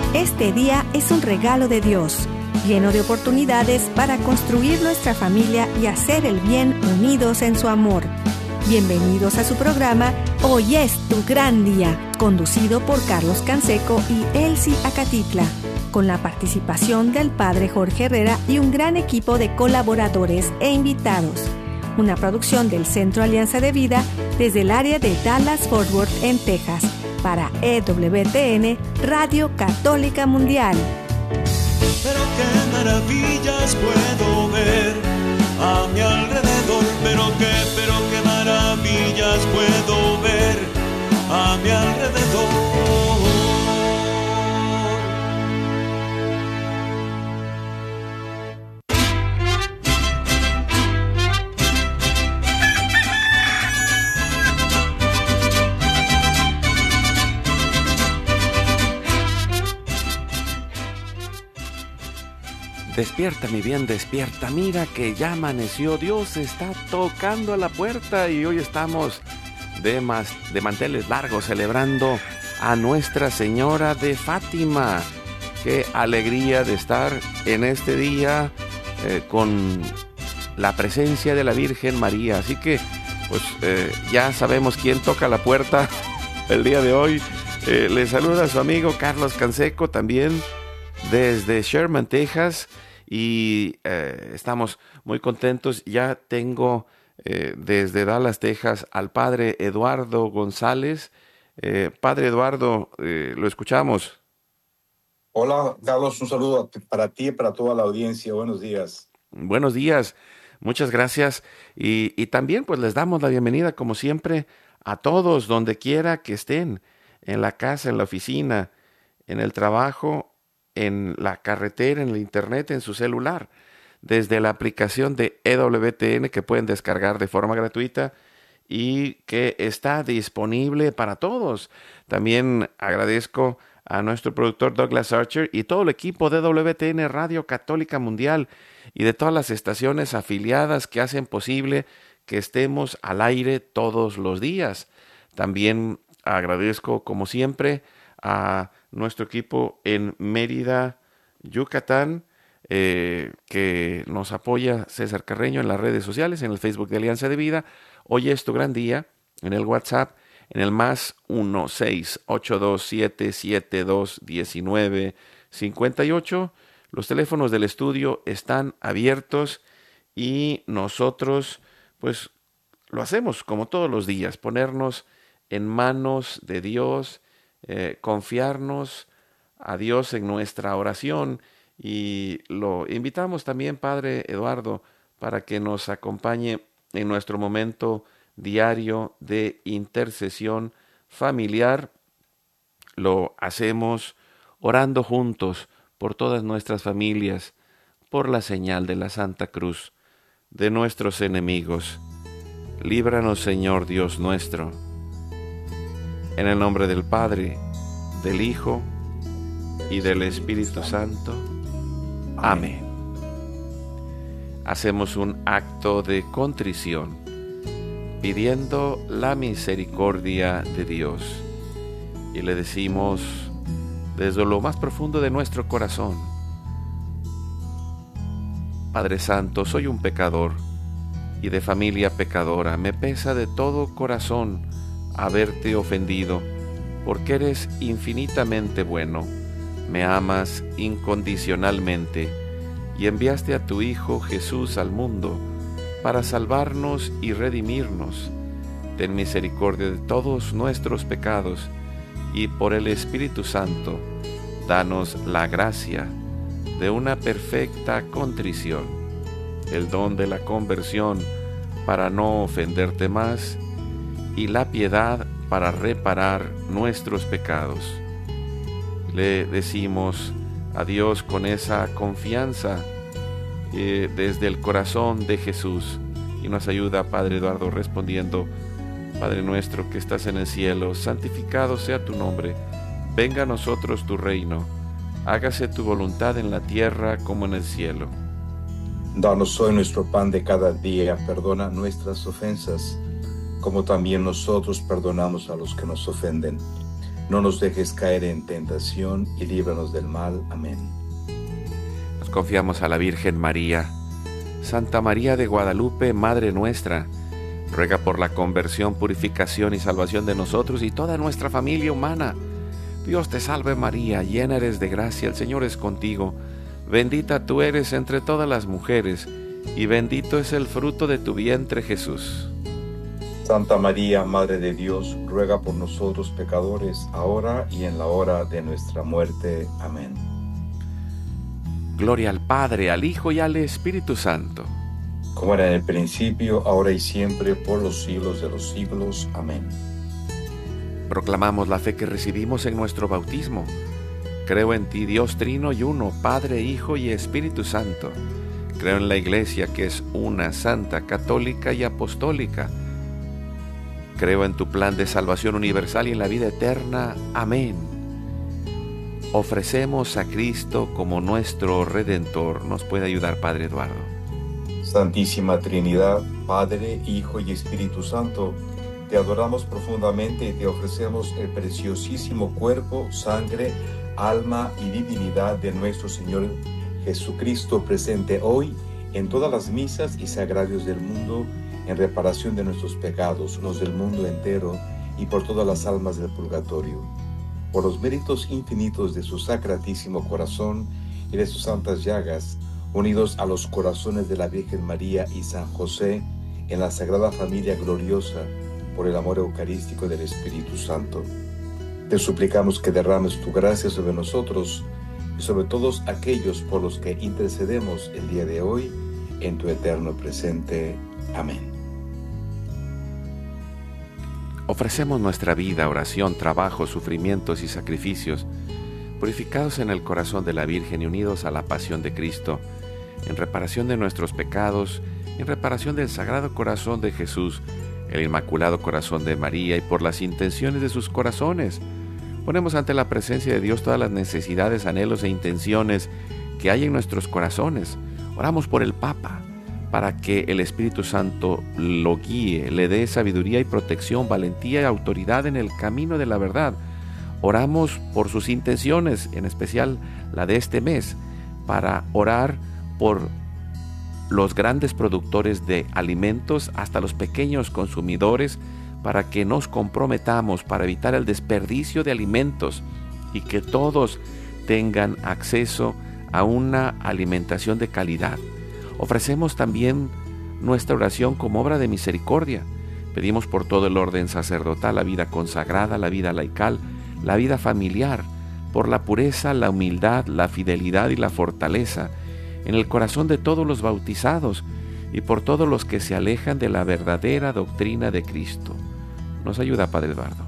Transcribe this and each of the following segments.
Este día es un regalo de Dios, lleno de oportunidades para construir nuestra familia y hacer el bien unidos en su amor. Bienvenidos a su programa Hoy es tu gran día, conducido por Carlos Canseco y Elsie Acatitla, con la participación del Padre Jorge Herrera y un gran equipo de colaboradores e invitados. Una producción del Centro Alianza de Vida desde el área de Dallas-Fort Worth en Texas, para EWTN, Radio Católica Mundial. Pero qué maravillas puedo ver a mi alrededor, pero qué maravillas puedo ver a mi alrededor. Despierta, mi bien, despierta. Mira que ya amaneció. Dios está tocando a la puerta y hoy estamos de manteles largos celebrando a Nuestra Señora de Fátima. Qué alegría de estar en este día con la presencia de la Virgen María. Así que, pues, ya sabemos quién toca la puerta el día de hoy. Le saluda a su amigo Carlos Canseco, también desde Sherman, Texas. Y estamos muy contentos. Ya tengo desde Dallas, Texas, al Padre Eduardo González. Padre Eduardo, lo escuchamos. Hola, Carlos, un saludo para ti y para toda la audiencia. Buenos días. Buenos días, muchas gracias. Y también pues les damos la bienvenida, como siempre, a todos, donde quiera que estén, en la casa, en la oficina, en el trabajo, en la carretera, en el internet, en su celular, desde la aplicación de EWTN que pueden descargar de forma gratuita y que está disponible para todos. También agradezco a nuestro productor Douglas Archer y todo el equipo de EWTN Radio Católica Mundial y de todas las estaciones afiliadas que hacen posible que estemos al aire todos los días. También agradezco, como siempre, a nuestro equipo en Mérida, Yucatán, que nos apoya, César Carreño, en las redes sociales, en el Facebook de Alianza de Vida. Hoy es tu gran día, en el WhatsApp, en el más 1-682-772-1958. Los teléfonos del estudio están abiertos y nosotros, pues, lo hacemos como todos los días, ponernos en manos de Dios, confiarnos a Dios en nuestra oración, y lo invitamos también, Padre Eduardo, para que nos acompañe en nuestro momento diario de intercesión familiar. Lo hacemos orando juntos por todas nuestras familias, por la señal de la Santa Cruz de nuestros enemigos. Líbranos, Señor Dios nuestro. En el nombre del Padre, del Hijo y del Espíritu Santo. Amén. Hacemos un acto de contrición, pidiendo la misericordia de Dios. Y le decimos desde lo más profundo de nuestro corazón: Padre Santo, soy un pecador y de familia pecadora. Me pesa de todo corazón haberte ofendido, porque eres infinitamente bueno, me amas incondicionalmente y enviaste a tu Hijo Jesús al mundo para salvarnos y redimirnos. Ten misericordia de todos nuestros pecados y por el Espíritu Santo, danos la gracia de una perfecta contrición, el don de la conversión para no ofenderte más y la piedad para reparar nuestros pecados. Le decimos a Dios con esa confianza desde el corazón de Jesús, y nos ayuda Padre Eduardo respondiendo: Padre nuestro que estás en el cielo, santificado sea tu nombre, venga a nosotros tu reino, hágase tu voluntad en la tierra como en el cielo. Danos hoy nuestro pan de cada día, perdona nuestras ofensas, como también nosotros perdonamos a los que nos ofenden. No nos dejes caer en tentación y líbranos del mal. Amén. Nos confiamos a la Virgen María. Santa María de Guadalupe, Madre nuestra, ruega por la conversión, purificación y salvación de nosotros y toda nuestra familia humana. Dios te salve María, llena eres de gracia, el Señor es contigo. Bendita tú eres entre todas las mujeres, y bendito es el fruto de tu vientre, Jesús. Santa María, Madre de Dios, ruega por nosotros pecadores, ahora y en la hora de nuestra muerte. Amén. Gloria al Padre, al Hijo y al Espíritu Santo. Como era en el principio, ahora y siempre, por los siglos de los siglos. Amén. Proclamamos la fe que recibimos en nuestro bautismo. Creo en ti, Dios Trino y Uno, Padre, Hijo y Espíritu Santo. Creo en la Iglesia, que es una, santa, católica y apostólica. Creo en tu plan de salvación universal y en la vida eterna. Amén. Ofrecemos a Cristo como nuestro Redentor. Nos puede ayudar, Padre Eduardo. Santísima Trinidad, Padre, Hijo y Espíritu Santo, te adoramos profundamente y te ofrecemos el preciosísimo cuerpo, sangre, alma y divinidad de nuestro Señor Jesucristo, presente hoy en todas las misas y sagrarios del mundo, en reparación de nuestros pecados, los del mundo entero, y por todas las almas del purgatorio. Por los méritos infinitos de su sacratísimo corazón y de sus santas llagas, unidos a los corazones de la Virgen María y San José, en la Sagrada Familia gloriosa, por el amor eucarístico del Espíritu Santo, te suplicamos que derrames tu gracia sobre nosotros y sobre todos aquellos por los que intercedemos el día de hoy, en tu eterno presente. Amén. Ofrecemos nuestra vida, oración, trabajo, sufrimientos y sacrificios, purificados en el corazón de la Virgen y unidos a la pasión de Cristo, en reparación de nuestros pecados, en reparación del Sagrado Corazón de Jesús, el Inmaculado Corazón de María y por las intenciones de sus corazones. Ponemos ante la presencia de Dios todas las necesidades, anhelos e intenciones que hay en nuestros corazones. Oramos por el Papa, para que el Espíritu Santo lo guíe, le dé sabiduría y protección, valentía y autoridad en el camino de la verdad. Oramos por sus intenciones, en especial la de este mes, para orar por los grandes productores de alimentos hasta los pequeños consumidores, para que nos comprometamos para evitar el desperdicio de alimentos y que todos tengan acceso a una alimentación de calidad. Ofrecemos también nuestra oración como obra de misericordia. Pedimos por todo el orden sacerdotal, la vida consagrada, la vida laical, la vida familiar, por la pureza, la humildad, la fidelidad y la fortaleza en el corazón de todos los bautizados y por todos los que se alejan de la verdadera doctrina de Cristo. Nos ayuda, Padre Eduardo.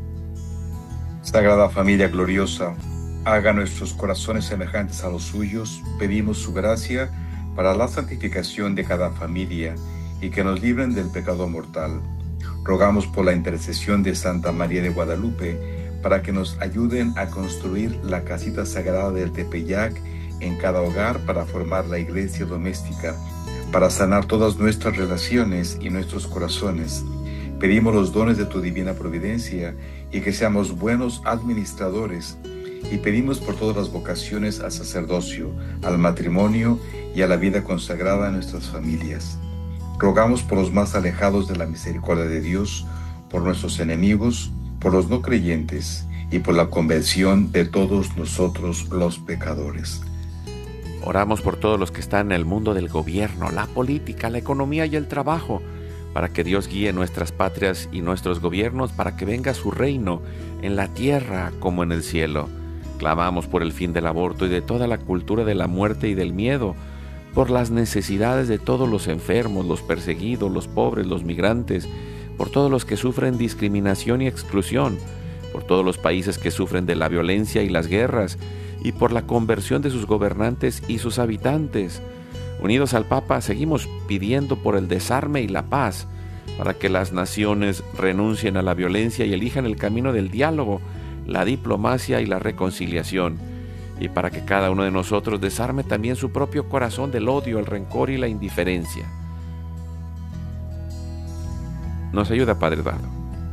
Sagrada Familia gloriosa, haga nuestros corazones semejantes a los suyos. Pedimos su gracia para la santificación de cada familia y que nos libren del pecado mortal. Rogamos por la intercesión de Santa María de Guadalupe para que nos ayuden a construir la casita sagrada del Tepeyac en cada hogar, para formar la iglesia doméstica, para sanar todas nuestras relaciones y nuestros corazones. Pedimos los dones de tu divina providencia y que seamos buenos administradores. Y pedimos por todas las vocaciones al sacerdocio, al matrimonio y a la vida consagrada en nuestras familias. Rogamos por los más alejados de la misericordia de Dios, por nuestros enemigos, por los no creyentes y por la conversión de todos nosotros los pecadores. Oramos por todos los que están en el mundo del gobierno, la política, la economía y el trabajo, para que Dios guíe nuestras patrias y nuestros gobiernos, para que venga su reino en la tierra como en el cielo. Clamamos por el fin del aborto y de toda la cultura de la muerte y del miedo, por las necesidades de todos los enfermos, los perseguidos, los pobres, los migrantes, por todos los que sufren discriminación y exclusión, por todos los países que sufren de la violencia y las guerras, y por la conversión de sus gobernantes y sus habitantes. Unidos al Papa, seguimos pidiendo por el desarme y la paz, para que las naciones renuncien a la violencia y elijan el camino del diálogo, la diplomacia y la reconciliación, y para que cada uno de nosotros desarme también su propio corazón del odio, el rencor y la indiferencia. Nos ayuda, Padre Eduardo.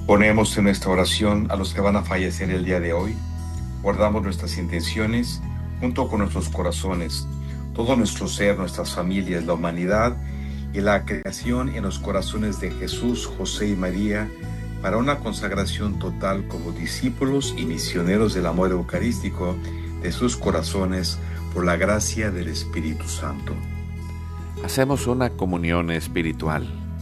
Ponemos en nuestra oración a los que van a fallecer el día de hoy. Guardamos nuestras intenciones junto con nuestros corazones, todo nuestro ser, nuestras familias, la humanidad y la creación en los corazones de Jesús, José y María, para una consagración total como discípulos y misioneros del amor eucarístico de sus corazones por la gracia del Espíritu Santo. Hacemos una comunión espiritual.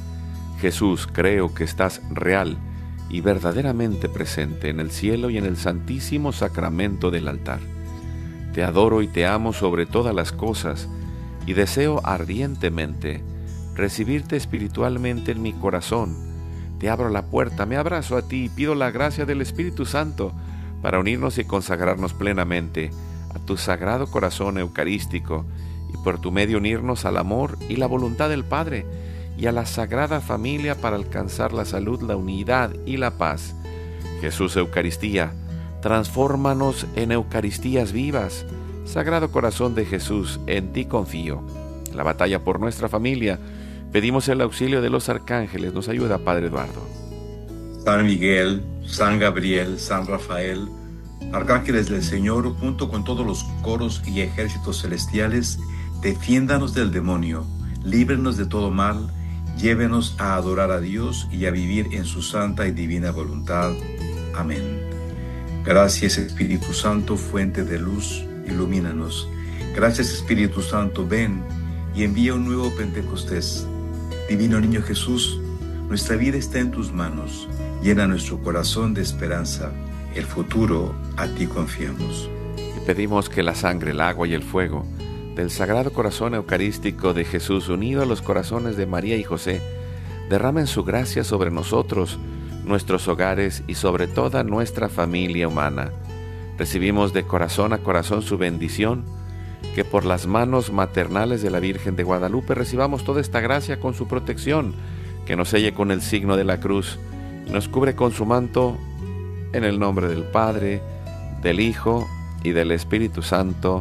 Jesús, creo que estás real y verdaderamente presente en el cielo y en el santísimo sacramento del altar. Te adoro y te amo sobre todas las cosas y deseo ardientemente recibirte espiritualmente en mi corazón. Te abro la puerta, me abrazo a ti y pido la gracia del Espíritu Santo para unirnos y consagrarnos plenamente a tu sagrado corazón eucarístico y por tu medio unirnos al amor y la voluntad del Padre y a la Sagrada Familia para alcanzar la salud, la unidad y la paz. Jesús Eucaristía, transfórmanos en Eucaristías vivas. Sagrado Corazón de Jesús, en ti confío. En la batalla por nuestra familia, pedimos el auxilio de los arcángeles. Nos ayuda, Padre Eduardo. San Miguel, San Gabriel, San Rafael, arcángeles del Señor, junto con todos los coros y ejércitos celestiales, defiéndanos del demonio, líbrenos de todo mal, llévenos a adorar a Dios y a vivir en su santa y divina voluntad. Amén. Gracias, Espíritu Santo, fuente de luz, ilumínanos. Gracias, Espíritu Santo, ven y envía un nuevo Pentecostés. Divino Niño Jesús, nuestra vida está en tus manos. Llena nuestro corazón de esperanza. El futuro a ti confiamos. Y pedimos que la sangre, el agua y el fuego del Sagrado Corazón Eucarístico de Jesús, unido a los corazones de María y José, derramen su gracia sobre nosotros, nuestros hogares y sobre toda nuestra familia humana. Recibimos de corazón a corazón su bendición, que por las manos maternales de la Virgen de Guadalupe recibamos toda esta gracia con su protección, que nos selle con el signo de la cruz y nos cubre con su manto, en el nombre del Padre, del Hijo y del Espíritu Santo.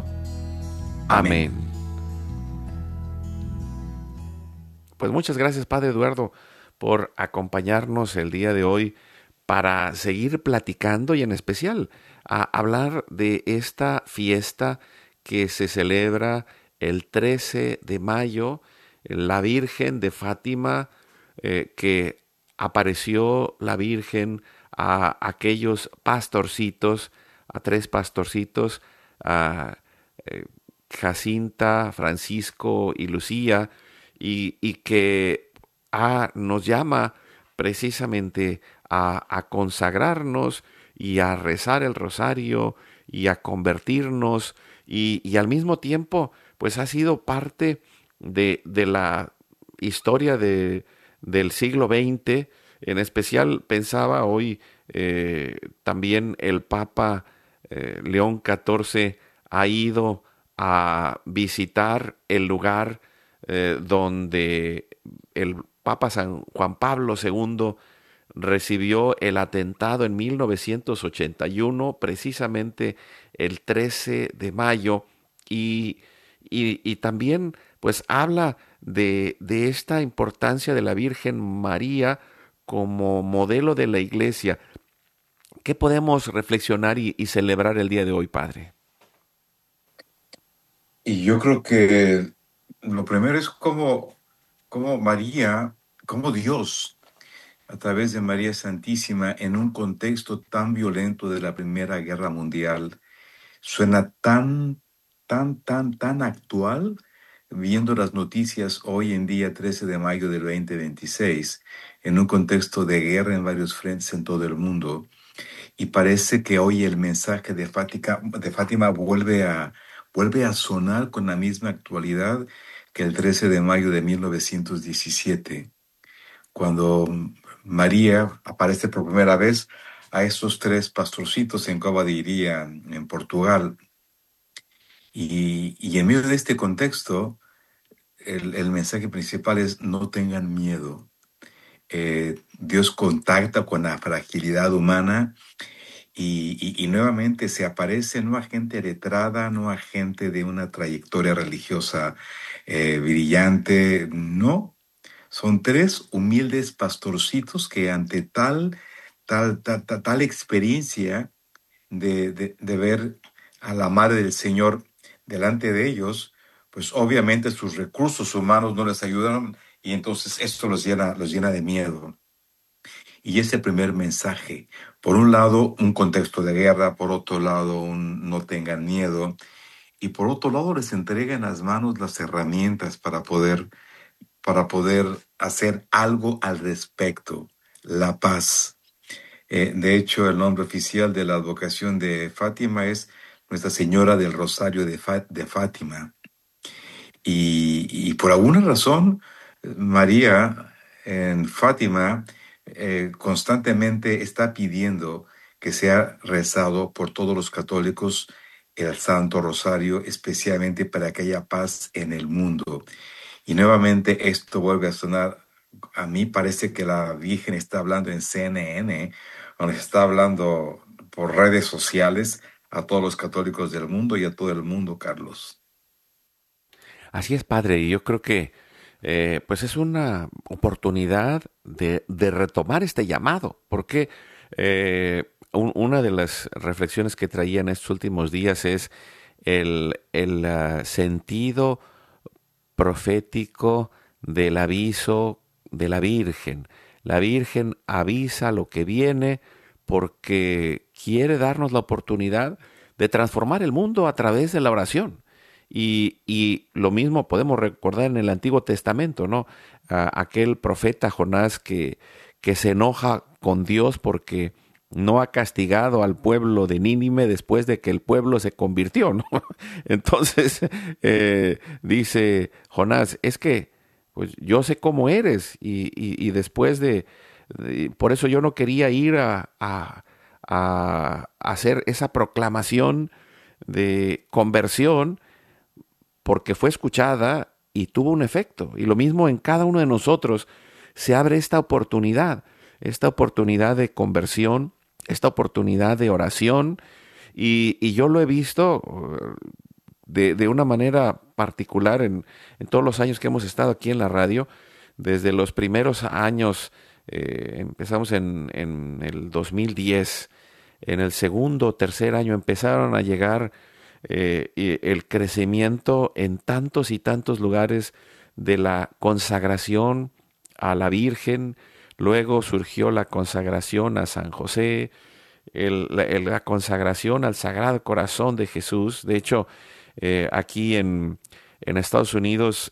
Amén. Pues muchas gracias, Padre Eduardo, por acompañarnos el día de hoy para seguir platicando y en especial a hablar de esta fiesta que se celebra el 13 de mayo, la Virgen de Fátima, que apareció la Virgen a aquellos pastorcitos, a 3 pastorcitos, a Jacinta, Francisco y Lucía, y que nos llama precisamente a consagrarnos y a rezar el rosario y a convertirnos, y al mismo tiempo pues ha sido parte de la historia del siglo XX. En especial pensaba hoy también el Papa León XIV ha ido a visitar el lugar donde el Papa San Juan Pablo II recibió el atentado en 1981, precisamente el 13 de mayo, y también pues habla de esta importancia de la Virgen María como modelo de la Iglesia. ¿Qué podemos reflexionar y celebrar el día de hoy, Padre? Y yo creo que lo primero es cómo María, cómo Dios, a través de María Santísima, en un contexto tan violento de la Primera Guerra Mundial, suena tan actual, viendo las noticias hoy en día, 13 de mayo del 2026, en un contexto de guerra en varios frentes en todo el mundo. Y parece que hoy el mensaje de Fátima vuelve a sonar con la misma actualidad que el 13 de mayo de 1917, cuando María aparece por primera vez a esos 3 pastorcitos en Cova de Iría, en Portugal. Y en medio de este contexto, el mensaje principal es: no tengan miedo. Dios contacta con la fragilidad humana y nuevamente se aparece no a gente letrada, no a gente de una trayectoria religiosa brillante, no. Son 3 humildes pastorcitos que ante tal tal experiencia de ver a la Madre del Señor delante de ellos, pues obviamente sus recursos humanos no les ayudaron y entonces esto los llena de miedo. Y ese primer mensaje, por un lado, un contexto de guerra, por otro lado, un no tengan miedo, y por otro lado, les entrega en las manos las herramientas para poder hacer algo al respecto, la paz. De hecho, el nombre oficial de la advocación de Fátima es Nuestra Señora del Rosario de Fátima. Y por alguna razón, María en Fátima constantemente está pidiendo que sea rezado por todos los católicos el Santo Rosario, especialmente para que haya paz en el mundo. Y nuevamente esto vuelve a sonar. A mí parece que la Virgen está hablando en CNN, o nos está hablando por redes sociales a todos los católicos del mundo y a todo el mundo, Carlos. Así es, padre, y yo creo que pues es una oportunidad de retomar este llamado, porque una de las reflexiones que traía en estos últimos días es el sentido profético del aviso de la Virgen. La Virgen avisa lo que viene porque quiere darnos la oportunidad de transformar el mundo a través de la oración. Y lo mismo podemos recordar en el Antiguo Testamento, ¿no? Aquel profeta Jonás que se enoja con Dios porque no ha castigado al pueblo de Nínive después de que el pueblo se convirtió, ¿no? Entonces dice Jonás, es que pues yo sé cómo eres y después por eso yo no quería ir a hacer esa proclamación de conversión porque fue escuchada y tuvo un efecto. Y lo mismo en cada uno de nosotros se abre esta oportunidad de conversión, esta oportunidad de oración, y yo lo he visto de una manera particular en todos los años que hemos estado aquí en la radio. Desde los primeros años, empezamos en el 2010, en el segundo, tercer año empezaron a llegar el crecimiento en tantos y tantos lugares de la consagración a la Virgen. Luego surgió la consagración a San José, la consagración al Sagrado Corazón de Jesús. De hecho, aquí en Estados Unidos,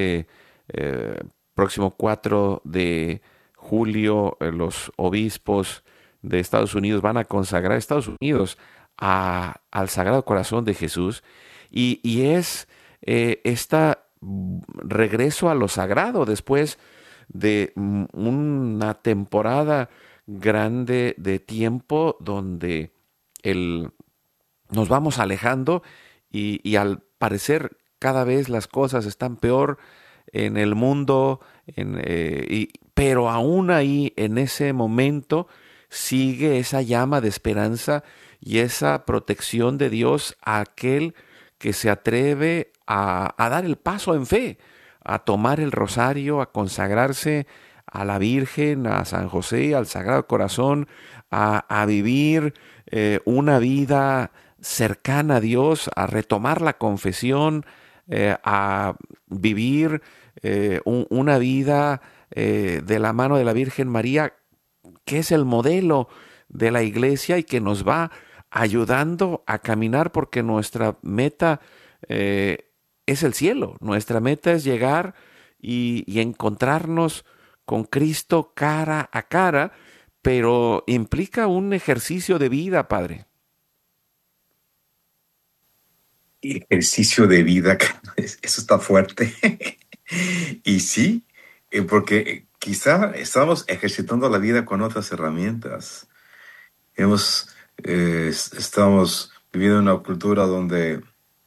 próximo 4 de julio, los obispos de Estados Unidos van a consagrar a Estados Unidos al Sagrado Corazón de Jesús, y es este regreso a lo sagrado después de una temporada grande de tiempo donde nos vamos alejando y al parecer cada vez las cosas están peor en el mundo, pero aún ahí en ese momento sigue esa llama de esperanza y esa protección de Dios a aquel que se atreve a dar el paso en fe, a tomar el rosario, a consagrarse a la Virgen, a San José, al Sagrado Corazón, a vivir una vida cercana a Dios, a retomar la confesión, a vivir una vida de la mano de la Virgen María, que es el modelo de la Iglesia y que nos va ayudando a caminar, porque nuestra meta es el cielo. Nuestra meta es llegar y encontrarnos con Cristo cara a cara, pero implica un ejercicio de vida, Padre. Ejercicio de vida, eso está fuerte. Y sí, porque quizá estamos ejercitando la vida con otras herramientas. Estamos viviendo en una cultura donde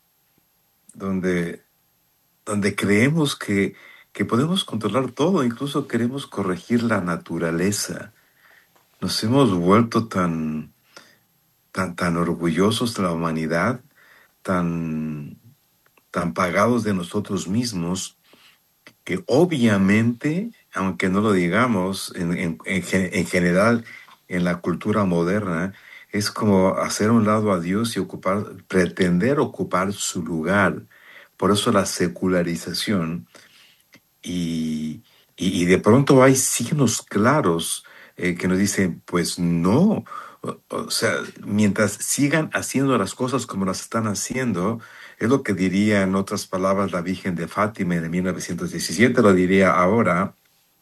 creemos que podemos controlar todo, incluso queremos corregir la naturaleza. Nos hemos vuelto tan orgullosos de la humanidad, tan pagados de nosotros mismos, que obviamente, aunque no lo digamos, en general en la cultura moderna es como hacer a un lado a Dios y pretender ocupar su lugar. Por eso la secularización y, y de pronto hay signos claros que nos dicen, pues no, o sea, mientras sigan haciendo las cosas como las están haciendo, es lo que diría en otras palabras la Virgen de Fátima en 1917, lo diría ahora,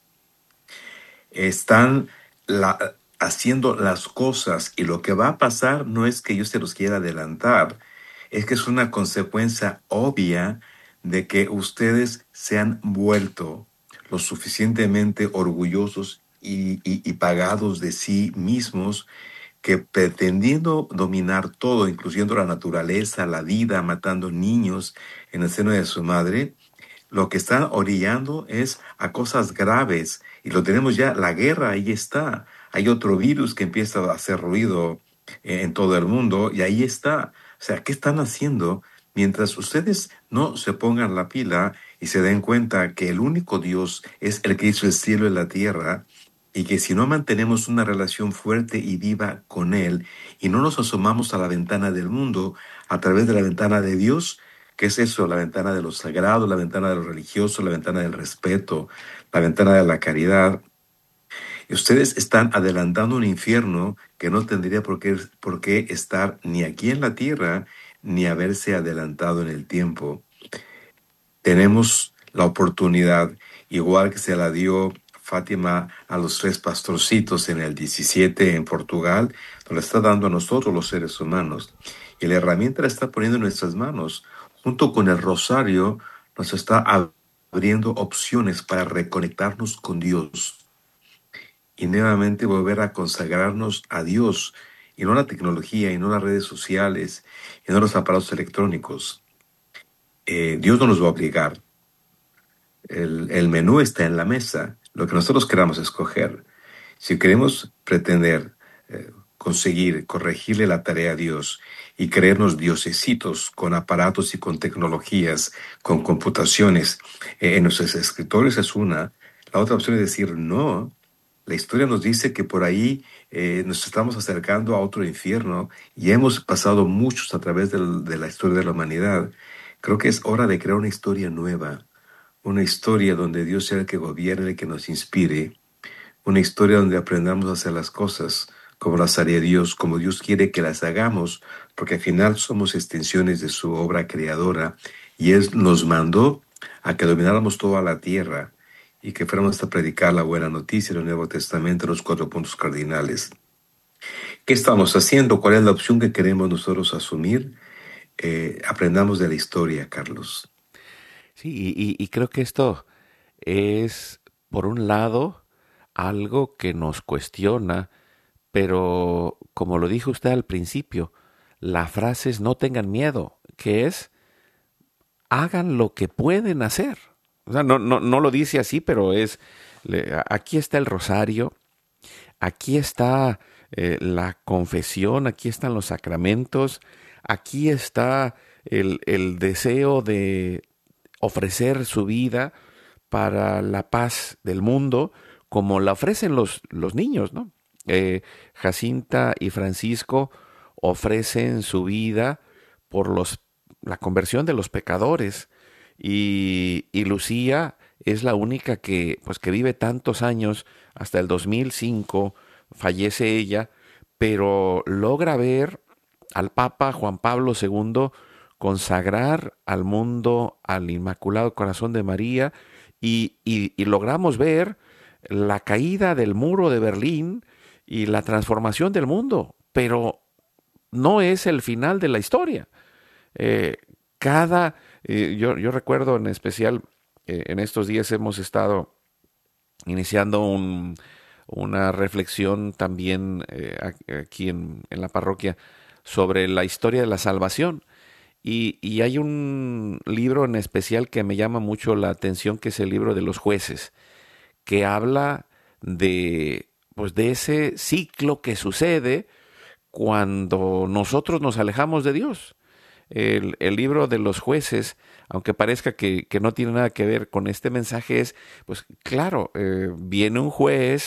están haciendo las cosas y lo que va a pasar no es que yo se los quiera adelantar, es que es una consecuencia obvia de que ustedes se han vuelto lo suficientemente orgullosos y pagados de sí mismos que pretendiendo dominar todo, incluyendo la naturaleza, la vida, matando niños en el seno de su madre, lo que están orillando es a cosas graves y lo tenemos ya, la guerra ahí está. Hay otro virus que empieza a hacer ruido en todo el mundo y ahí está. O sea, ¿qué están haciendo? Mientras ustedes no se pongan la pila y se den cuenta que el único Dios es el que hizo el cielo y la tierra y que si no mantenemos una relación fuerte y viva con Él y no nos asomamos a la ventana del mundo a través de la ventana de Dios, ¿qué es eso? La ventana de lo sagrado, la ventana de lo religioso, la ventana del respeto, la ventana de la caridad. Y ustedes están adelantando un infierno que no tendría por qué estar ni aquí en la tierra, ni haberse adelantado en el tiempo. Tenemos la oportunidad, igual que se la dio Fátima a los 3 pastorcitos en el 17 en Portugal, nos la está dando a nosotros los seres humanos. Y la herramienta la está poniendo en nuestras manos. Junto con el rosario nos está abriendo opciones para reconectarnos con Dios y nuevamente volver a consagrarnos a Dios y no a la tecnología y no a las redes sociales y no a los aparatos electrónicos. Dios no nos va a obligar. El menú está en la mesa, lo que nosotros queramos escoger. Si queremos pretender conseguir corregirle la tarea a Dios y creernos diosesitos con aparatos y con tecnologías, con computaciones en nuestros escritorios es una. La otra opción es decir no. La historia nos dice que por ahí nos estamos acercando a otro infierno y hemos pasado muchos a través de la historia de la humanidad. Creo que es hora de crear una historia nueva, una historia donde Dios sea el que gobierne, el que nos inspire, una historia donde aprendamos a hacer las cosas como las haría Dios, como Dios quiere que las hagamos, porque al final somos extensiones de su obra creadora y Él nos mandó a que domináramos toda la tierra y que fuéramos a predicar la buena noticia del Nuevo Testamento, los 4 puntos cardinales. ¿Qué estamos haciendo? ¿Cuál es la opción que queremos nosotros asumir? Aprendamos de la historia, Carlos. Sí, y creo que esto es, por un lado, algo que nos cuestiona, pero como lo dijo usted al principio, la frase es no tengan miedo, que es hagan lo que pueden hacer. O sea, no lo dice así, pero aquí está el rosario, aquí está la confesión, aquí están los sacramentos, aquí está el deseo de ofrecer su vida para la paz del mundo, como la ofrecen los niños, ¿no? Jacinta y Francisco ofrecen su vida por la conversión de los pecadores, y Lucía es la única que vive tantos años, hasta el 2005 fallece ella, pero logra ver al Papa Juan Pablo II consagrar al mundo al Inmaculado Corazón de María, y logramos ver la caída del muro de Berlín y la transformación del mundo, pero no es el final de la historia. Yo recuerdo en especial, en estos días hemos estado iniciando una reflexión también aquí en la parroquia sobre la historia de la salvación. Y hay un libro en especial que me llama mucho la atención, que es el libro de los Jueces, que habla de ese ciclo que sucede cuando nosotros nos alejamos de Dios. El libro de los Jueces, aunque parezca que no tiene nada que ver con este mensaje, es, pues claro, viene un juez,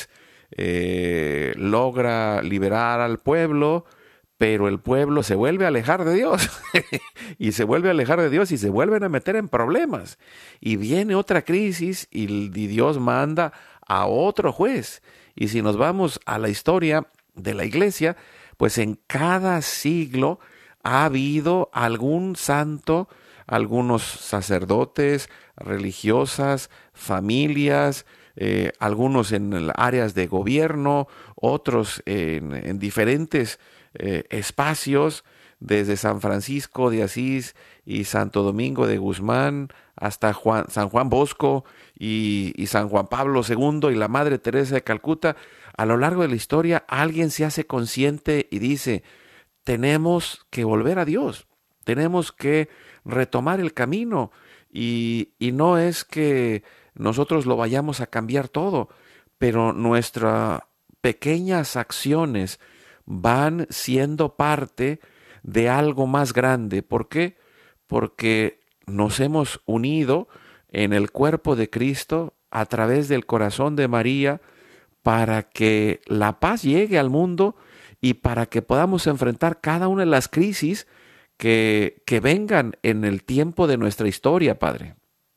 logra liberar al pueblo, pero el pueblo se vuelve a alejar de Dios y se vuelve a alejar de Dios y se vuelven a meter en problemas. Y viene otra crisis y Dios manda a otro juez. Y si nos vamos a la historia de la iglesia, pues en cada siglo ha habido algún santo, algunos sacerdotes, religiosas, familias, algunos en áreas de gobierno, otros en diferentes espacios, desde San Francisco de Asís y Santo Domingo de Guzmán hasta San Juan Bosco y San Juan Pablo II y la Madre Teresa de Calcuta. A lo largo de la historia alguien se hace consciente y dice, tenemos que volver a Dios, tenemos que retomar el camino y no es que nosotros lo vayamos a cambiar todo, pero nuestras pequeñas acciones van siendo parte de algo más grande. ¿Por qué? Porque nos hemos unido en el cuerpo de Cristo a través del corazón de María para que la paz llegue al mundo y para que podamos enfrentar cada una de las crisis que vengan en el tiempo de nuestra historia, Padre.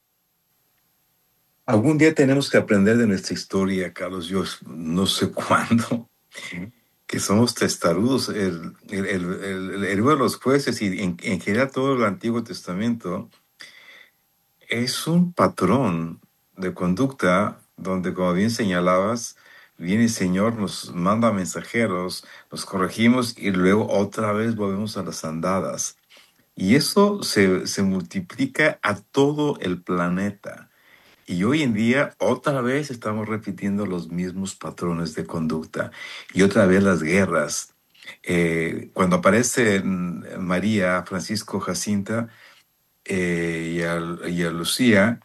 Algún día tenemos que aprender de nuestra historia, Carlos. Yo no sé cuándo, que somos testarudos. El libro de los jueces y en general todo el Antiguo Testamento es un patrón de conducta donde, como bien señalabas, viene el Señor, nos manda mensajeros, nos corregimos y luego otra vez volvemos a las andadas. Y eso se multiplica a todo el planeta. Y hoy en día otra vez estamos repitiendo los mismos patrones de conducta. Y otra vez las guerras. Cuando aparecen María, Francisco, Jacinta y a Lucía,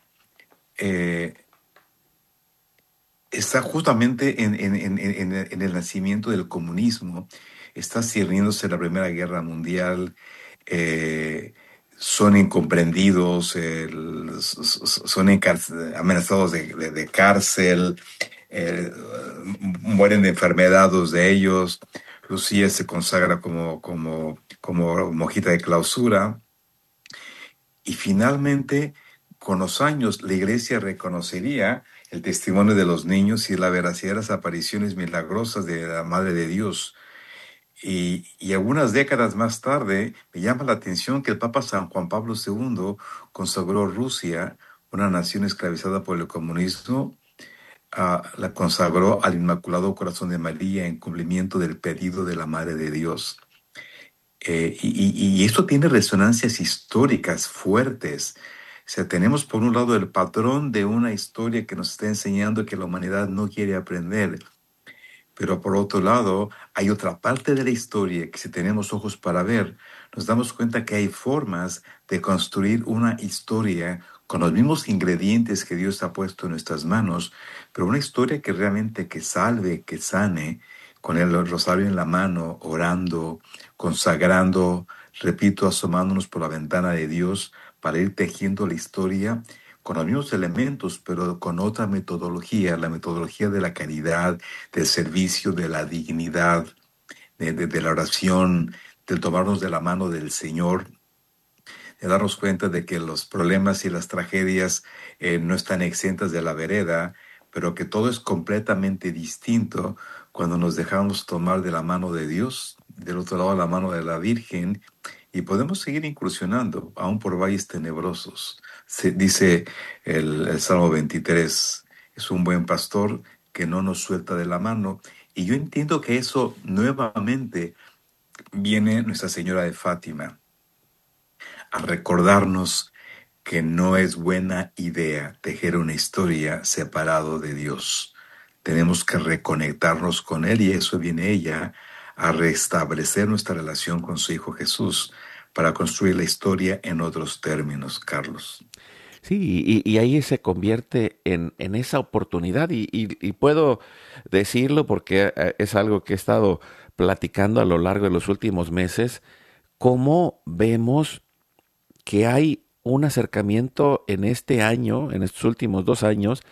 está justamente en el nacimiento del comunismo. Está sirviéndose la Primera Guerra Mundial. Son incomprendidos, son amenazados de cárcel, mueren de enfermedades de ellos. Lucía se consagra como monjita de clausura. Y finalmente, con los años, la iglesia reconocería el testimonio de los niños y la veracidad de las apariciones milagrosas de la Madre de Dios. Y algunas décadas más tarde me llama la atención que el Papa San Juan Pablo II consagró Rusia, una nación esclavizada por el comunismo, la consagró al Inmaculado Corazón de María en cumplimiento del pedido de la Madre de Dios. Y esto tiene resonancias históricas fuertes. O sea, tenemos por un lado el patrón de una historia que nos está enseñando que la humanidad no quiere aprender. Pero por otro lado, hay otra parte de la historia que si tenemos ojos para ver, nos damos cuenta que hay formas de construir una historia con los mismos ingredientes que Dios ha puesto en nuestras manos, pero una historia que realmente que salve, que sane, con el rosario en la mano, orando, consagrando, repito, asomándonos por la ventana de Dios para ir tejiendo la historia con los mismos elementos, pero con otra metodología, la metodología de la caridad, del servicio, de la dignidad, de la oración, del tomarnos de la mano del Señor, de darnos cuenta de que los problemas y las tragedias no están exentas de la vereda, pero que todo es completamente distinto cuando nos dejamos tomar de la mano de Dios, del otro lado la mano de la Virgen, y podemos seguir incursionando, aún por valles tenebrosos. Dice el Salmo 23, es un buen pastor que no nos suelta de la mano. Y yo entiendo que eso nuevamente viene Nuestra Señora de Fátima a recordarnos que no es buena idea tejer una historia separado de Dios. Tenemos que reconectarnos con Él y eso viene ella a restablecer nuestra relación con su Hijo Jesús para construir la historia en otros términos, Carlos. Sí, y ahí se convierte en esa oportunidad y puedo decirlo porque es algo que he estado platicando a lo largo de los últimos meses, cómo vemos que hay un acercamiento en este año, en estos últimos 2 años,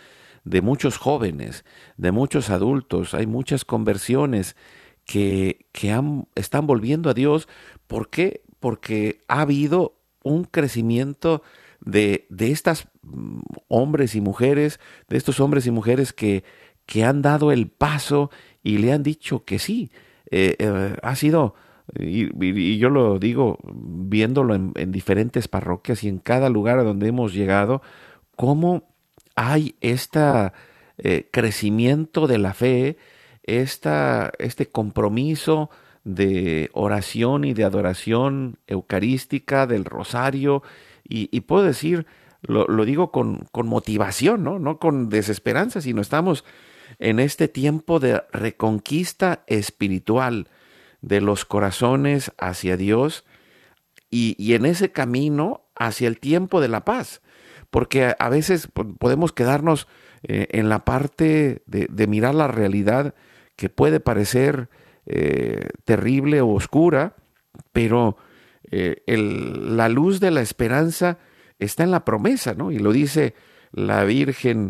de muchos jóvenes, de muchos adultos. Hay muchas conversiones que están volviendo a Dios. ¿Por qué? Porque ha habido un crecimiento de estos hombres y mujeres que han dado el paso y le han dicho que sí. Ha sido, y yo lo digo viéndolo en diferentes parroquias y en cada lugar a donde hemos llegado, cómo hay este crecimiento de la fe, este compromiso de oración y de adoración eucarística, del rosario, y puedo decir, lo digo con motivación, no con desesperanza, sino estamos en este tiempo de reconquista espiritual de los corazones hacia Dios y en ese camino hacia el tiempo de la paz, porque a veces podemos quedarnos en la parte de mirar la realidad que puede parecer terrible o oscura, pero la luz de la esperanza está en la promesa, ¿no? Y lo dice la Virgen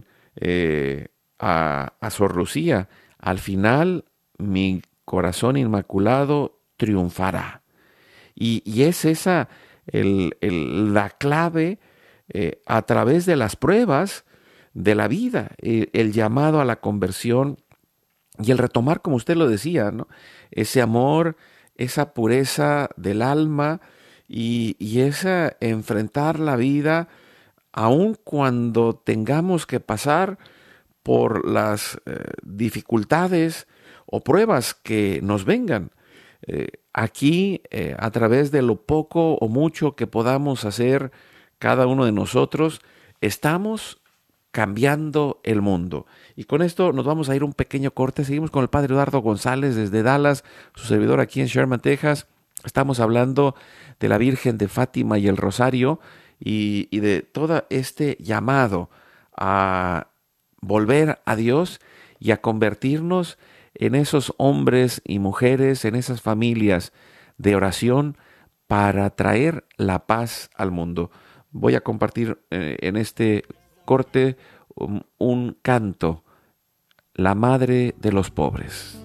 a Sor Lucía: al final mi corazón inmaculado triunfará. Y es esa la clave a través de las pruebas de la vida, el llamado a la conversión y el retomar, como usted lo decía, ¿no? Ese amor, esa pureza del alma y esa enfrentar la vida aun cuando tengamos que pasar por las dificultades o pruebas que nos vengan. Aquí, a través de lo poco o mucho que podamos hacer cada uno de nosotros, estamos cambiando el mundo. Y con esto nos vamos a ir un pequeño corte. Seguimos con el Padre Eduardo González desde Dallas, su servidor aquí en Sherman, Texas. Estamos hablando de la Virgen de Fátima y el Rosario y de todo este llamado a volver a Dios y a convertirnos en esos hombres y mujeres, en esas familias de oración para traer la paz al mundo. Voy a compartir en este corte un canto, La Madre de los Pobres.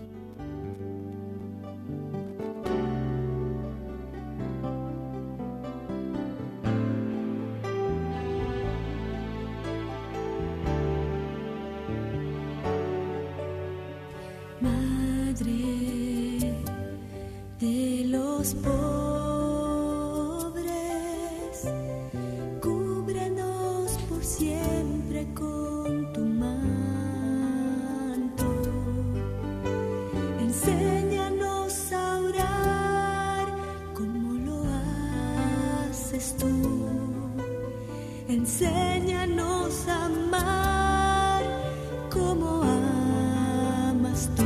Madre de los pobres, cúbrenos por siempre con tu manto. Enséñanos a orar como lo haces tú. Enséñanos a amar como amas tú.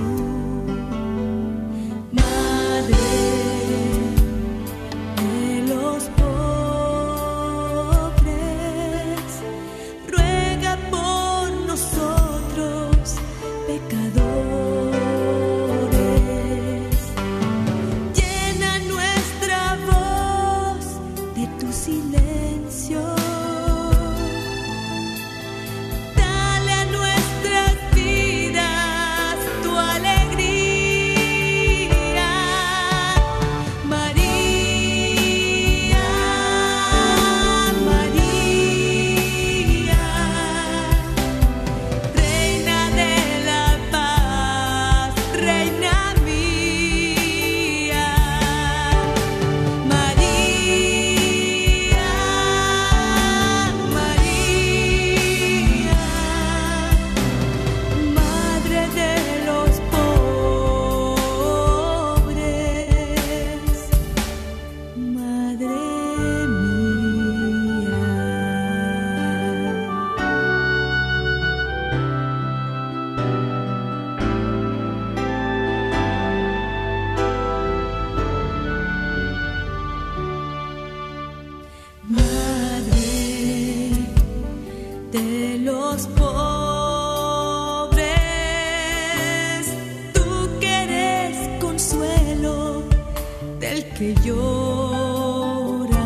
Que llora,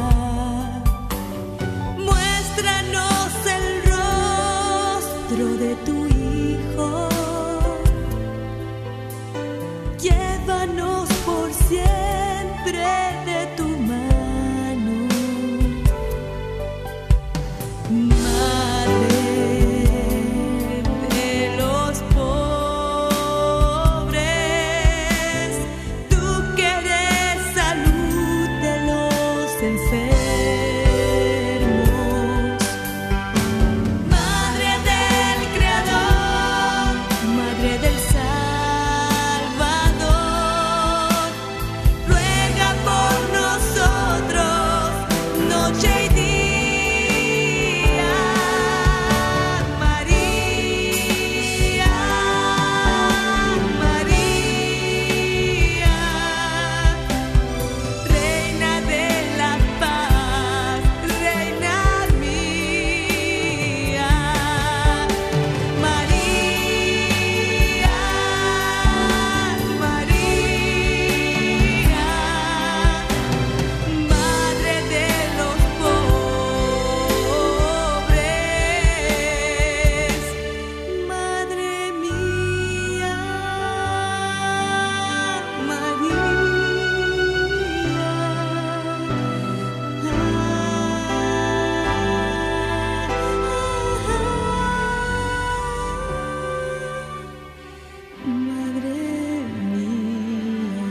muéstranos el rostro de tu Hijo. Madre del Creador, Madre del Salvador, ruega por nosotros noche y día. María, María, Reina de la paz, Reina mía. María, María, Madre de los pobres, Madre mía, Madre mía.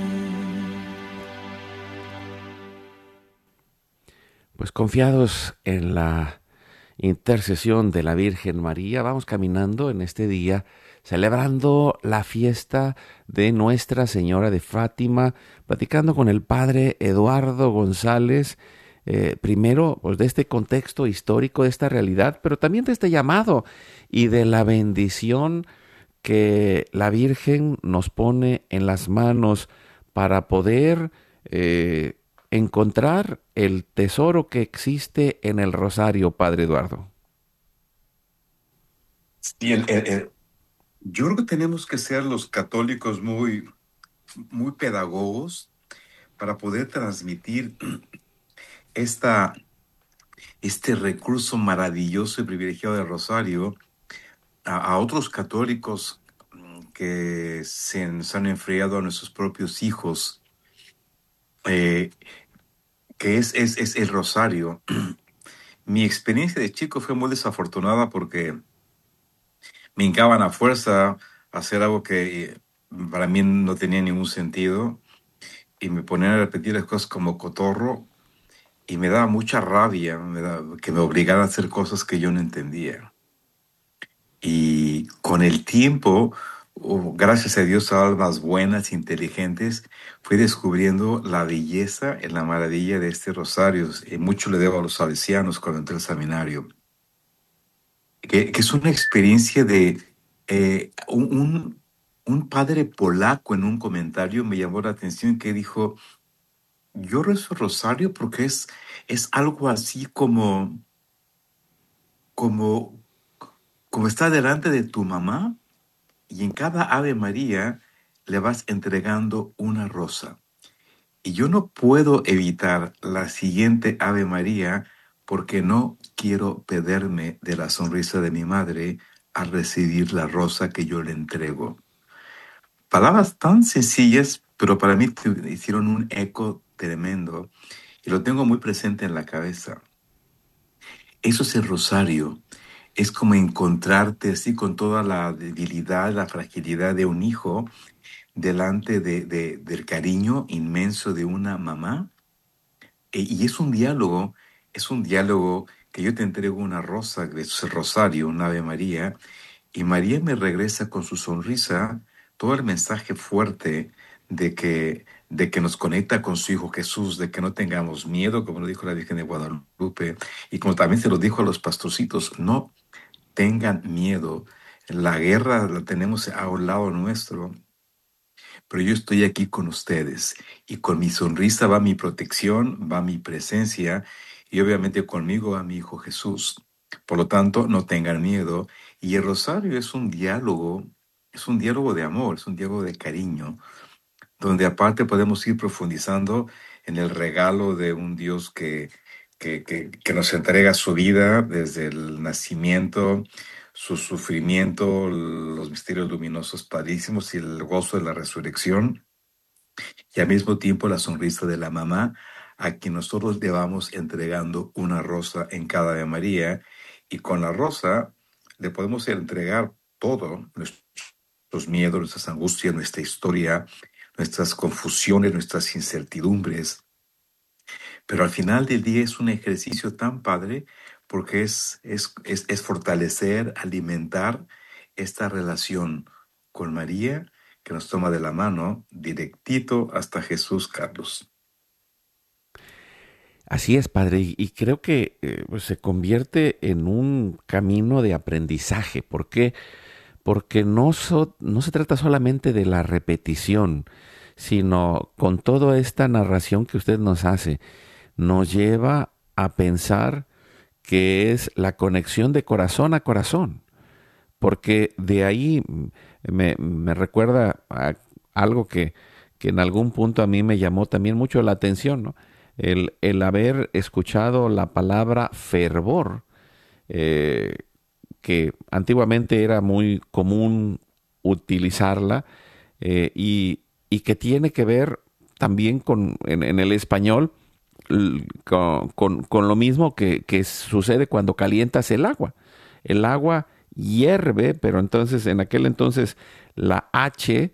Pues confiados en la intercesión de la Virgen María, vamos caminando en este día, celebrando la fiesta de Nuestra Señora de Fátima, platicando con el Padre Eduardo González, primero pues, de este contexto histórico, de esta realidad, pero también de este llamado y de la bendición que la Virgen nos pone en las manos para poder encontrar el tesoro que existe en el rosario, Padre Eduardo. Sí, yo creo que tenemos que ser los católicos muy pedagogos para poder transmitir esta, este recurso maravilloso y privilegiado del rosario a otros católicos que se han enfriado a nuestros propios hijos, que es el rosario. Mi experiencia de chico fue muy desafortunada porque me hincaban a fuerza a hacer algo que para mí no tenía ningún sentido y me ponían a repetir las cosas como cotorro y me daba mucha rabia que me obligaran a hacer cosas que yo no entendía. Y con el tiempo, gracias a Dios, a almas buenas, inteligentes, fui descubriendo la belleza y la maravilla de este rosario. Y mucho le debo a los salesianos cuando entré al seminario. Que es una experiencia de un padre polaco en un comentario me llamó la atención que dijo, yo rezo el rosario porque es algo así como estar delante de tu mamá y en cada Ave María le vas entregando una rosa. Y yo no puedo evitar la siguiente Ave María porque no quiero perderme de la sonrisa de mi madre al recibir la rosa que yo le entrego. Palabras tan sencillas, pero para mí hicieron un eco tremendo y lo tengo muy presente en la cabeza. Eso es el rosario. Es como encontrarte así con toda la debilidad, la fragilidad de un hijo delante del cariño inmenso de una mamá. Y es un diálogo que yo te entrego una rosa, que es el rosario, una Ave María, y María me regresa con su sonrisa todo el mensaje fuerte de que nos conecta con su Hijo Jesús, de que no tengamos miedo, como lo dijo la Virgen de Guadalupe, y como también se lo dijo a los pastorcitos, no tengan miedo. La guerra la tenemos a un lado nuestro, pero yo estoy aquí con ustedes y con mi sonrisa va mi protección, va mi presencia y obviamente conmigo va mi Hijo Jesús. Por lo tanto, no tengan miedo. Y el rosario es un diálogo de amor, es un diálogo de cariño, donde aparte podemos ir profundizando en el regalo de un Dios que nos entrega su vida desde el nacimiento, su sufrimiento, los misterios luminosos padrísimos y el gozo de la resurrección, y al mismo tiempo la sonrisa de la mamá, a quien nosotros le vamos entregando una rosa en cada Ave María, y con la rosa le podemos entregar todo, nuestros miedos, nuestras angustias, nuestra historia, nuestras confusiones, nuestras incertidumbres. Pero al final del día es un ejercicio tan padre porque es fortalecer, alimentar esta relación con María que nos toma de la mano directito hasta Jesús, Carlos. Así es, padre, y creo que pues se convierte en un camino de aprendizaje. ¿Por qué? Porque no se trata solamente de la repetición, sino con toda esta narración que usted nos hace, nos lleva a pensar que es la conexión de corazón a corazón, porque de ahí me recuerda a algo que en algún punto a mí me llamó también mucho la atención, ¿no? El haber escuchado la palabra fervor, que antiguamente era muy común utilizarla, y que tiene que ver también en el español con lo mismo que sucede cuando calientas el agua. El agua hierve, pero entonces en aquel entonces la H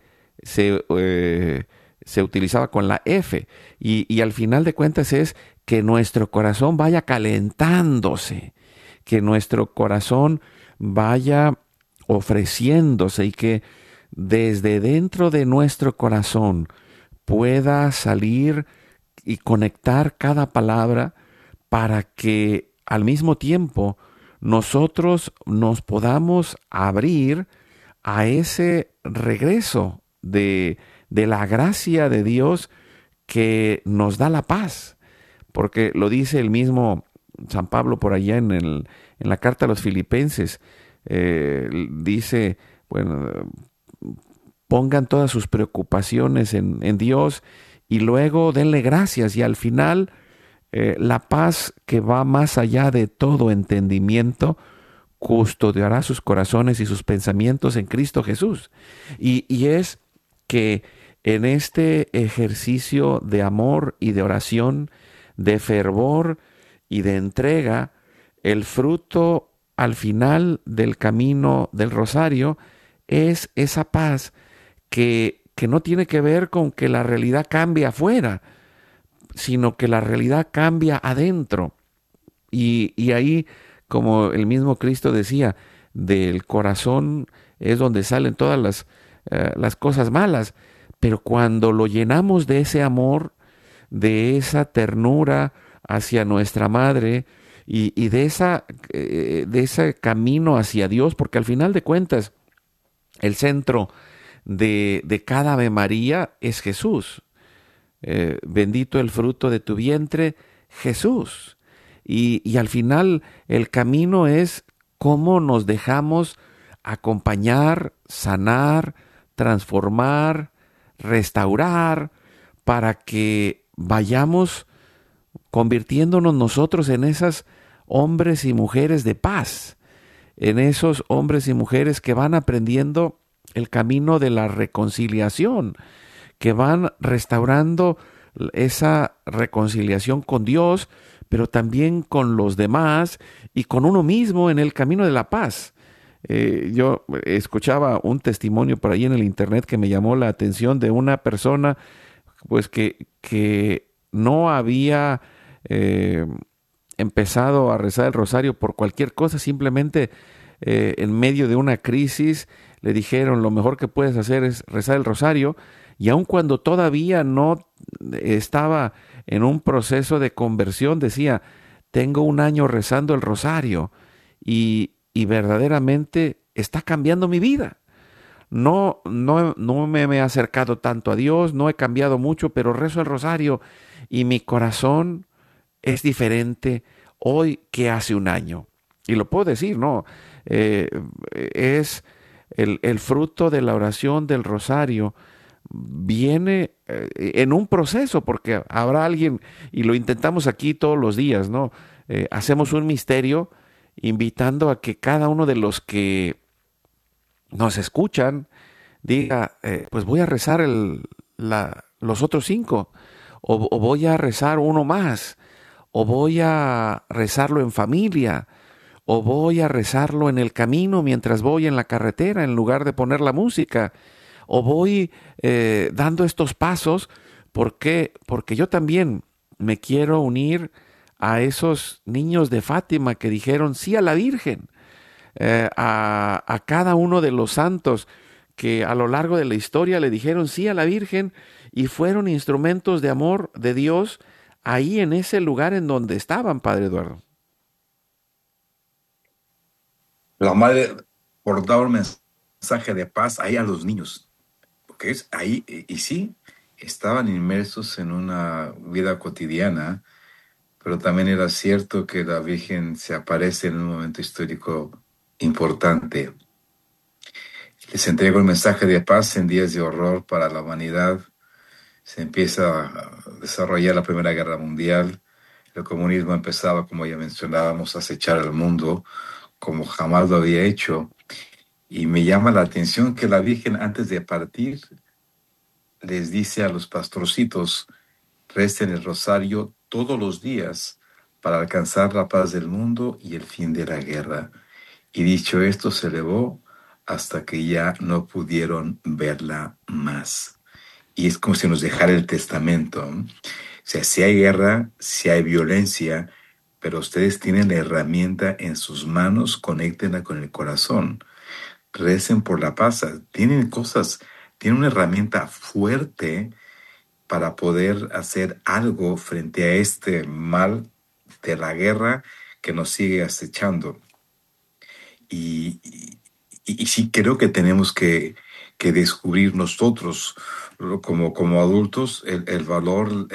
se utilizaba con la F, y al final de cuentas es que nuestro corazón vaya calentándose, que nuestro corazón vaya ofreciéndose, y que desde dentro de nuestro corazón pueda salir y conectar cada palabra para que al mismo tiempo nosotros nos podamos abrir a ese regreso de la gracia de Dios que nos da la paz. Porque lo dice el mismo San Pablo por allá en la carta a los Filipenses. Dice, bueno, pongan todas sus preocupaciones en Dios y luego denle gracias, y al final la paz que va más allá de todo entendimiento custodiará sus corazones y sus pensamientos en Cristo Jesús. Y es que en este ejercicio de amor y de oración, de fervor y de entrega, el fruto al final del camino del rosario es esa paz que no tiene que ver con que la realidad cambie afuera, sino que la realidad cambia adentro. Y ahí, como el mismo Cristo decía, del corazón es donde salen todas las cosas malas. Pero cuando lo llenamos de ese amor, de esa ternura hacia nuestra madre, y de ese camino hacia Dios, porque al final de cuentas el centro de cada Ave María es Jesús. Bendito el fruto de tu vientre, Jesús. Y al final el camino es cómo nos dejamos acompañar, sanar, transformar, restaurar, para que vayamos convirtiéndonos nosotros en esos hombres y mujeres de paz, en esos hombres y mujeres que van aprendiendo el camino de la reconciliación, que van restaurando esa reconciliación con Dios, pero también con los demás y con uno mismo en el camino de la paz. Yo escuchaba un testimonio por ahí en el internet que me llamó la atención, de una persona pues que no había empezado a rezar el rosario por cualquier cosa, simplemente en medio de una crisis le dijeron: lo mejor que puedes hacer es rezar el rosario, y aun cuando todavía no estaba en un proceso de conversión, decía: tengo 1 año rezando el rosario y verdaderamente está cambiando mi vida. No me he acercado tanto a Dios, no he cambiado mucho, pero rezo el rosario y mi corazón es diferente hoy que hace 1 año. Y lo puedo decir, ¿no? Es el fruto de la oración del rosario. Viene en un proceso, porque habrá alguien, y lo intentamos aquí todos los días, ¿no? Hacemos un misterio invitando a que cada uno de los que nos escuchan diga, pues voy a rezar los otros 5, o voy a rezar uno más, o voy a rezarlo en familia, o voy a rezarlo en el camino mientras voy en la carretera en lugar de poner la música, o voy dando estos pasos. ¿Por qué? Porque yo también me quiero unir a esos niños de Fátima que dijeron sí a la Virgen, a cada uno de los santos que a lo largo de la historia le dijeron sí a la Virgen y fueron instrumentos de amor de Dios ahí en ese lugar en donde estaban, Padre Eduardo. La madre por dar un mensaje de paz ahí a los niños, porque es ahí, y sí, estaban inmersos en una vida cotidiana, pero también era cierto que la Virgen se aparece en un momento histórico importante. Les entrega un mensaje de paz en días de horror para la humanidad. Se empieza a desarrollar la Primera Guerra Mundial. El comunismo empezaba, como ya mencionábamos, a acechar al mundo como jamás lo había hecho. Y me llama la atención que la Virgen, antes de partir, les dice a los pastorcitos: recen el rosario todos los días para alcanzar la paz del mundo y el fin de la guerra. Y dicho esto, se elevó hasta que ya no pudieron verla más. Y es como si nos dejara el testamento. O sea, si hay guerra, si hay violencia, pero ustedes tienen la herramienta en sus manos, conéctenla con el corazón. Recen por la paz. Tienen una herramienta fuerte para poder hacer algo frente a este mal de la guerra que nos sigue acechando. Y sí creo que tenemos que descubrir nosotros como adultos el valor,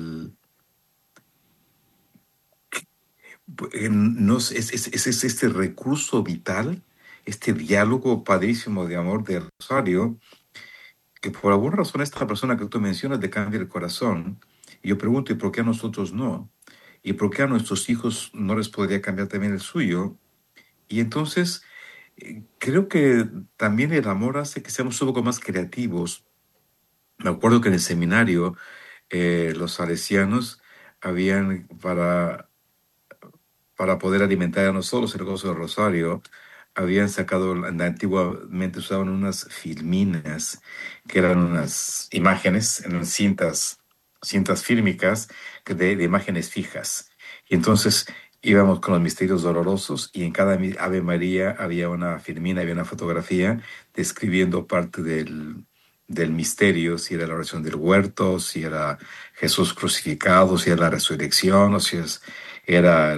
es este recurso vital, este diálogo padrísimo de amor del rosario, que por alguna razón esta persona que tú mencionas le cambia el corazón. Y yo pregunto, ¿y por qué a nosotros no? ¿Y por qué a nuestros hijos no les podría cambiar también el suyo? Y entonces creo que también el amor hace que seamos un poco más creativos. Me acuerdo que en el seminario los salesianos habían, para poder alimentar a nosotros el gozo del rosario, habían sacado, antiguamente usaban unas filminas, que eran unas imágenes, en cintas fílmicas de imágenes fijas. Y entonces íbamos con los misterios dolorosos y en cada Ave María había una filmina, había una fotografía describiendo parte del misterio, si era la oración del huerto, si era Jesús crucificado, si era la resurrección, o si era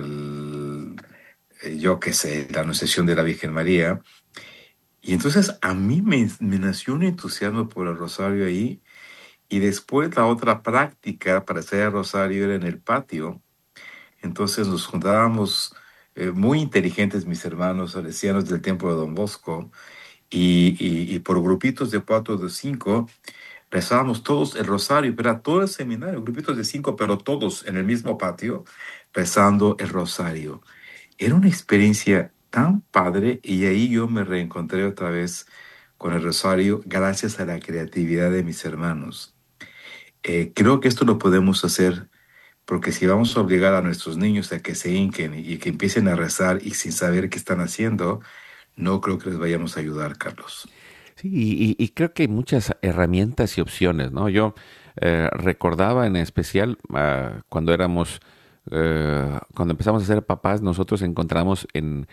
yo qué sé, la anunciación de la Virgen María. Y entonces a mí me nació un entusiasmo por el rosario ahí, y después la otra práctica para hacer el rosario era en el patio. Entonces nos juntábamos muy inteligentes mis hermanos salesianos del templo de Don Bosco, y por grupitos de 4 o de 5 rezábamos todos el rosario, pero era todo el seminario, grupitos de 5, pero todos en el mismo patio rezando el rosario. Era una experiencia tan padre, y ahí yo me reencontré otra vez con el rosario gracias a la creatividad de mis hermanos. Creo que esto lo podemos hacer, porque si vamos a obligar a nuestros niños a que se hinquen y que empiecen a rezar y sin saber qué están haciendo, no creo que les vayamos a ayudar, Carlos. Sí, y creo que hay muchas herramientas y opciones, ¿no? Yo recordaba en especial cuando empezamos a ser papás, nosotros encontramos en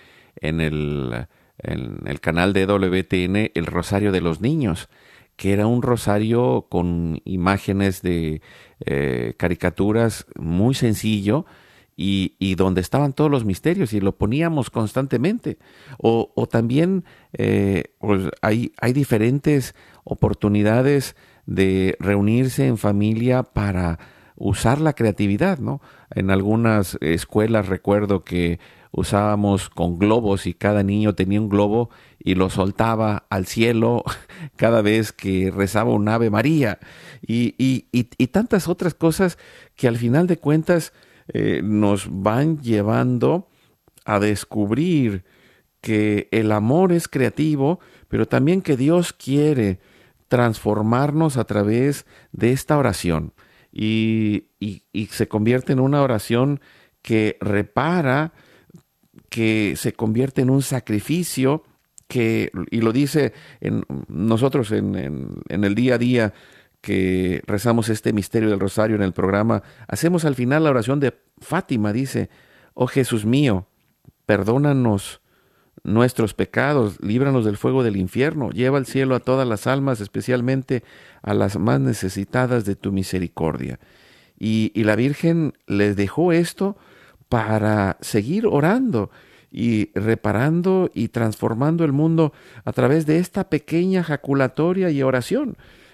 el canal de WTN el Rosario de los Niños, que era un rosario con imágenes de caricaturas muy sencillo, y donde estaban todos los misterios y lo poníamos constantemente. O también pues hay diferentes oportunidades de reunirse en familia para usar la creatividad, ¿no? En algunas escuelas recuerdo que usábamos con globos, y cada niño tenía un globo y lo soltaba al cielo cada vez que rezaba un Ave María, y tantas otras cosas que al final de cuentas nos van llevando a descubrir que el amor es creativo, pero también que Dios quiere transformarnos a través de esta oración, y se convierte en una oración que repara, que se convierte en un sacrificio, y lo dice nosotros en el día a día, que rezamos este misterio del rosario en el programa, hacemos al final la oración de Fátima. Dice: oh Jesús mío, perdónanos nuestros pecados, líbranos del fuego del infierno, lleva al cielo a todas las almas, especialmente a las más necesitadas de tu misericordia. Y la Virgen les dejó esto para seguir orando y reparando y transformando el mundo a través de esta pequeña jaculatoria y oración.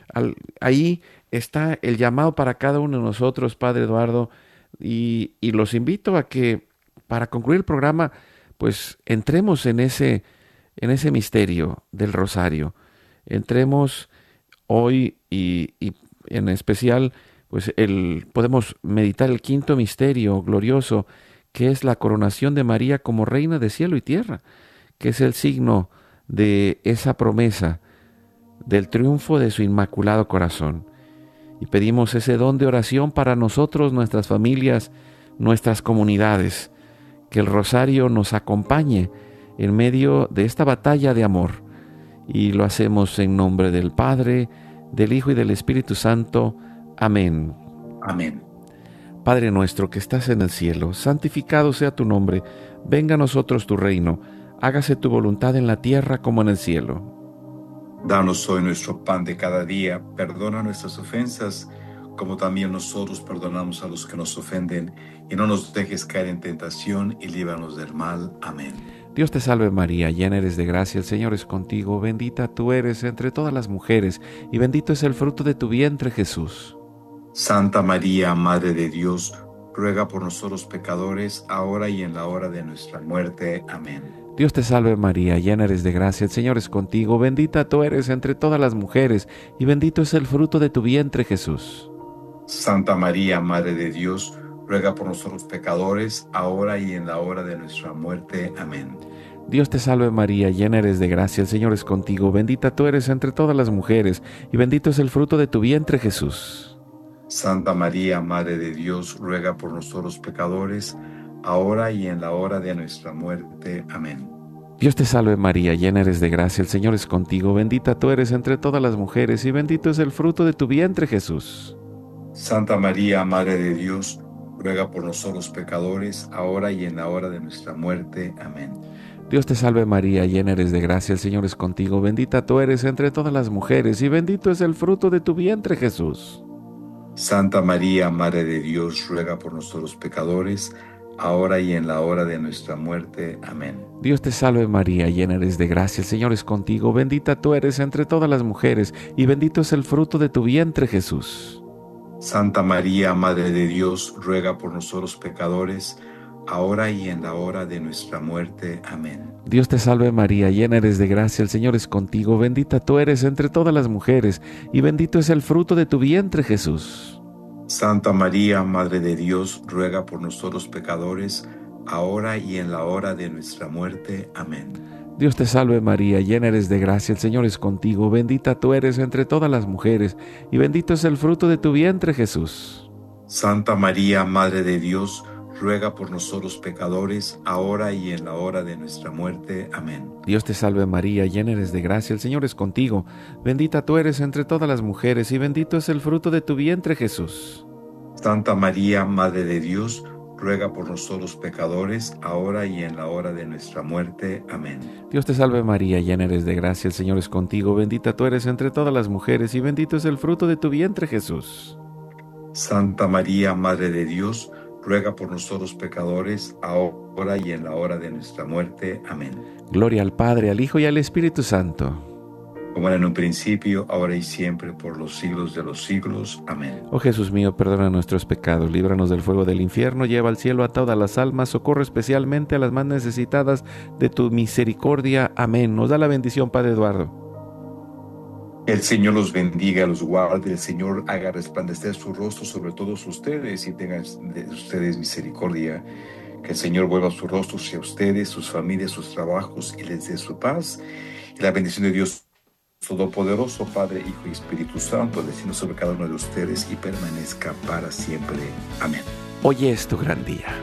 Ahí está el llamado para cada uno de nosotros, Padre Eduardo, y los invito a que, para concluir el programa, pues entremos en ese misterio del rosario. Entremos hoy y en especial, pues podemos meditar el quinto misterio glorioso, que es la coronación de María como reina de cielo y tierra, que es el signo de esa promesa del triunfo de su inmaculado corazón. Y pedimos ese don de oración para nosotros, nuestras familias, nuestras comunidades, que el rosario nos acompañe en medio de esta batalla de amor. Y lo hacemos en nombre del Padre, del Hijo y del Espíritu Santo. Amén. Amén. Padre nuestro que estás en el cielo, santificado sea tu nombre. Venga a nosotros tu reino. Hágase tu voluntad en la tierra como en el cielo. Danos hoy nuestro pan de cada día. Perdona nuestras ofensas, como también nosotros perdonamos a los que nos ofenden. Y no nos dejes caer en tentación, y líbranos del mal. Amén. Dios te salve María, llena eres de gracia, el Señor es contigo. Bendita tú eres entre todas las mujeres, y bendito es el fruto de tu vientre, Jesús. Santa María, Madre de Dios, ruega por nosotros pecadores, ahora y en la hora de nuestra muerte. Amén. Dios te salve María, llena eres de gracia, el Señor es contigo. Bendita tú eres entre todas las mujeres, y bendito es el fruto de tu vientre, Jesús. Santa María, Madre de Dios, ruega por nosotros pecadores, ahora y en la hora de nuestra muerte. Amén. Dios te salve María, llena eres de gracia, el Señor es contigo. Bendita tú eres entre todas las mujeres, y bendito es el fruto de tu vientre, Jesús. Santa María, Madre de Dios, ruega por nosotros pecadores, ahora y en la hora de nuestra muerte. Amén. Dios te salve María, llena eres de gracia, el Señor es contigo. Bendita tú eres entre todas las mujeres, y bendito es el fruto de tu vientre, Jesús. Santa María, Madre de Dios, ruega por nosotros pecadores, ahora y en la hora de nuestra muerte. Amén. Dios te salve María, llena eres de gracia, el Señor es contigo. Bendita tú eres entre todas las mujeres, y bendito es el fruto de tu vientre, Jesús. Santa María, Madre de Dios, ruega por nosotros pecadores, ahora y en la hora de nuestra muerte. Amén. Dios te salve María, llena eres de gracia, el Señor es contigo. Bendita tú eres entre todas las mujeres, y bendito es el fruto de tu vientre, Jesús. Santa María, Madre de Dios, ruega por nosotros pecadores, ahora y en la hora de nuestra muerte. Amén. Dios te salve María, llena eres de gracia, el Señor es contigo. Bendita tú eres entre todas las mujeres, y bendito es el fruto de tu vientre, Jesús. Santa María, Madre de Dios, ruega por nosotros pecadores, ahora y en la hora de nuestra muerte. Amén. Dios te salve María, llena eres de gracia, el Señor es contigo. Bendita tú eres entre todas las mujeres, y bendito es el fruto de tu vientre, Jesús. Santa María, Madre de Dios, ruega por nosotros pecadores, ahora y en la hora de nuestra muerte. Amén. Dios te salve María, llena eres de gracia, el Señor es contigo. Bendita tú eres entre todas las mujeres, y bendito es el fruto de tu vientre, Jesús. Santa María, Madre de Dios, ruega por nosotros pecadores, ahora y en la hora de nuestra muerte. Amén. Dios te salve María, llena eres de gracia, el Señor es contigo. Bendita tú eres entre todas las mujeres, y bendito es el fruto de tu vientre, Jesús. Santa María, Madre de Dios, ruega por nosotros pecadores, ahora y en la hora de nuestra muerte. Amén. Gloria al Padre, al Hijo y al Espíritu Santo. Como era en un principio, ahora y siempre, por los siglos de los siglos. Amén. Oh Jesús mío, perdona nuestros pecados, líbranos del fuego del infierno, lleva al cielo a todas las almas, socorre especialmente a las más necesitadas de tu misericordia. Amén. Nos da la bendición, Padre Eduardo. El Señor los bendiga, los guarde, el Señor haga resplandecer su rostro sobre todos ustedes y tenga de ustedes misericordia. Que el Señor vuelva su rostro hacia ustedes, sus familias, sus trabajos, y les dé su paz. Y la bendición de Dios Todopoderoso, Padre, Hijo y Espíritu Santo, descienda sobre cada uno de ustedes y permanezca para siempre. Amén. Hoy es tu gran día.